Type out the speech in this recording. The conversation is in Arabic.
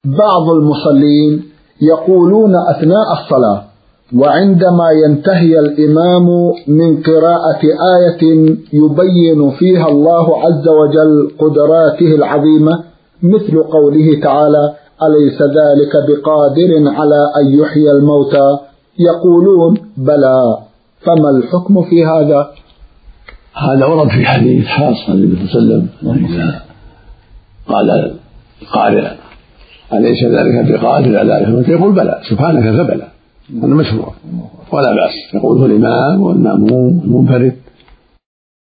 بعض المصلين يقولون أثناء الصلاة وعندما ينتهي الإمام من قراءة آية يبين فيها الله عز وجل قدراته العظيمة مثل قوله تعالى: أليس ذلك بقادر على أن يحيي الموتى، يقولون: بلى. فما الحكم في هذا؟ هذا ورد في حديث خاص عن النبي صلى الله عليه وسلم، قال القارئ: أليس ذلك بقادر على أن يحيي الموتى؟ يقول: بلى سبحانك فبلى. هذا مشروع ولا بأس، يقوله الإمام والمأموم والمنفرد